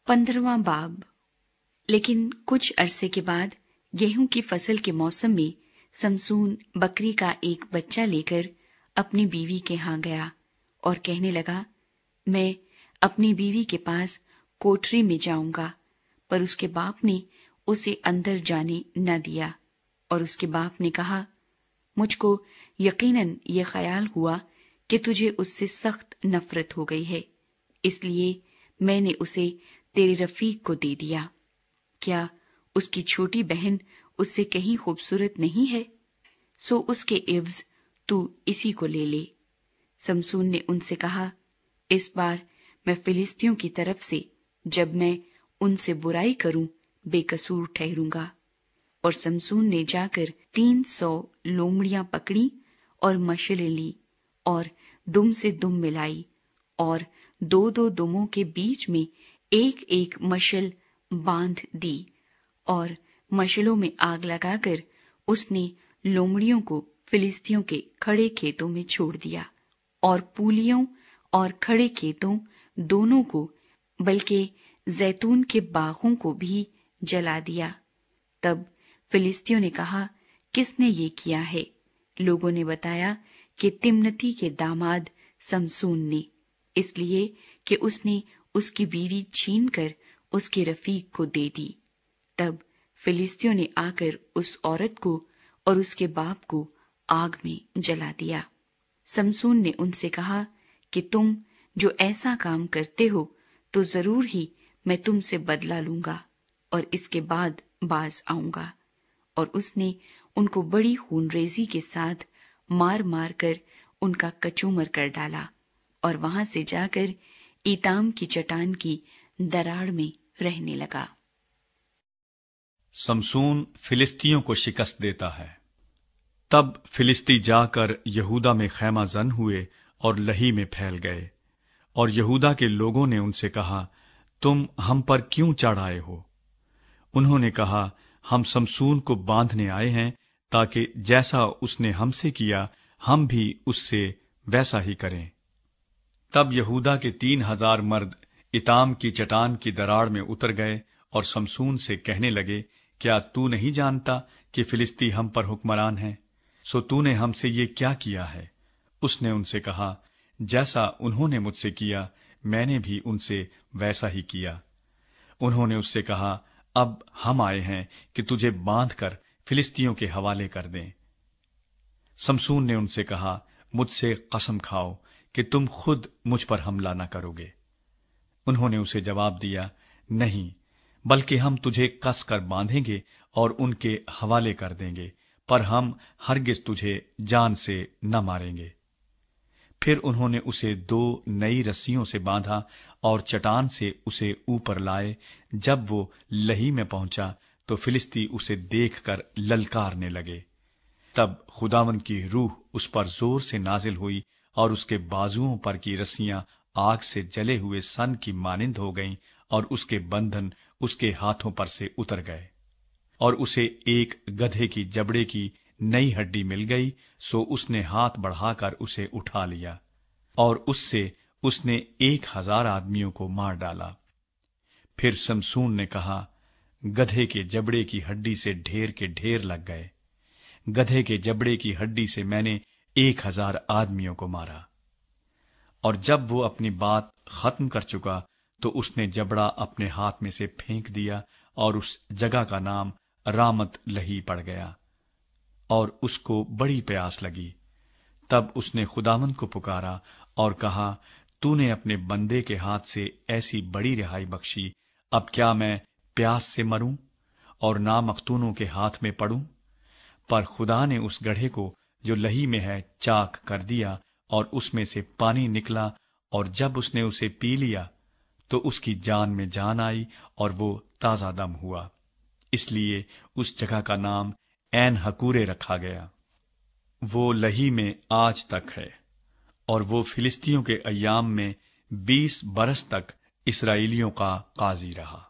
15वां बाब। लेकिन कुछ अरसे के बाद गेहूं की फसल के मौसम में समसून बकरी का एक बच्चा लेकर अपनी बीवी के यहाँ गया और कहने लगा, मैं अपनी बीवी के पास कोठरी में जाऊंगा। पर उसके बाप ने उसे अंदर जाने न दिया। और उसके बाप ने कहा, मुझको यकीनन ये ख्याल हुआ कि तुझे उससे सख्त नफरत हो गई है, इसलिए मैंने उसे तेरे रफीक को दे दिया। क्या उसकी छोटी बहन उससे कहीं खूबसूरत नहीं है? सो उसके इव्ज तू इसी को ले ले। समसून ने उनसे कहा, इस बार मैं फिलिस्तियों की तरफ से जब मैं उनसे बुराई करूं बेकसूर ठहरूंगा। और समसून ने जाकर 300 लोमड़ियां पकड़ी और मशालें ली और दुम से दुम मिलाई और 2-2 दुमों के बीच में एक एक मशल बांध दी और मशलों में आग लगाकर उसने लोमड़ियों को फिलिस्तियों के खड़े खेतों में छोड़ दिया और पूलियों और खड़े खेतों दोनों को, बल्कि जैतून के बागों को भी जला दिया। तब फिलिस्तियों ने कहा, किसने ये किया है? लोगों ने बताया कि तिम्नती के दामाद समसून ने, इसलिए कि उसने उसकी बीवी छीनकर उसके रफीक को दे दी। तब फिलिस्तियों ने आकर उस औरत को और उसके बाप को आग में जला दिया। समसून ने उनसे कहा कि तुम जो ऐसा काम करते हो तो जरूर ही मैं तुमसे बदला लूंगा और इसके बाद बाज आऊंगा। और उसने उनको बड़ी खूनरेजी के साथ मार मार कर उनका कचूमर कर डाला और वहां से जाकर ईताम की चट्टान की दराड़ में रहने लगा। समसून फिलिस्तियों को शिकस्त देता है। तब फिलिस्ती जाकर यहूदा में खैमा जन हुए और लही में फैल गए। और यहूदा के लोगों ने उनसे कहा, तुम हम पर क्यों चढ़ आए हो? उन्होंने कहा, हम समसून को बांधने आए हैं ताकि जैसा उसने हमसे किया हम भी उससे वैसा ही करें। तब यहूदा के 3,000 मर्द इताम की चट्टान की दराड़ में उतर गए और समसून से कहने लगे, क्या तू नहीं जानता कि फिलिस्ती हम पर हुक्मरान हैं? सो तूने हमसे ये क्या किया है? उसने उनसे कहा, जैसा उन्होंने मुझसे किया मैंने भी उनसे वैसा ही किया। उन्होंने उससे कहा, अब हम आए हैं कि तुझे बांधकर फिलिस्तियों के हवाले कर दें। समसून ने उनसे कहा, मुझसे कसम खाओ कि तुम खुद मुझ पर हमला न करोगे। उन्होंने उसे जवाब दिया, नहीं, बल्कि हम तुझे कस कर बांधेंगे और उनके हवाले कर देंगे, पर हम हरगिज तुझे जान से न मारेंगे। फिर उन्होंने उसे 2 नई रस्सियों से बांधा और चट्टान से उसे ऊपर लाए। जब वो लही में पहुंचा तो फिलिस्ती उसे देखकर ललकारने लगे। तब खुदावंद की रूह उस पर जोर से नाजिल हुई और उसके बाजुओं पर की रस्सियां आग से जले हुए सन की मानिंद हो गईं और उसके बंधन उसके हाथों पर से उतर गए। और उसे एक गधे की जबड़े की नई हड्डी मिल गई, सो उसने हाथ बढ़ाकर उसे उठा लिया और उससे उसने 1,000 आदमियों को मार डाला। फिर समसून ने कहा, गधे के जबड़े की हड्डी से ढेर के ढेर लग गए। गधे के जबड़े की हड्डी से मैंने 1,000 आदमियों को मारा। और जब वो अपनी बात खत्म कर चुका तो उसने जबड़ा अपने हाथ में से फेंक दिया और उस जगह का नाम रामत लही पड़ गया और उसको बड़ी प्यास लगी। तब उसने खुदावंद को पुकारा और कहा, तूने अपने बंदे के हाथ से ऐसी बड़ी रिहाई बख्शी, अब क्या मैं प्यास से मरूं और ना मख्तूनों के हाथ में पड़ूं? पर खुदा ने उस गड्ढे को जो लही में है चाक कर दिया और उसमें से पानी निकला, और जब उसने उसे पी लिया तो उसकी जान में जान आई और वो ताजा दम हुआ। इसलिए उस जगह का नाम ऐन हकूरे रखा गया। वो लही में आज तक है और वो फिलिस्तियों के अय्याम में 20 बरस तक इस्राएलियों का काजी रहा।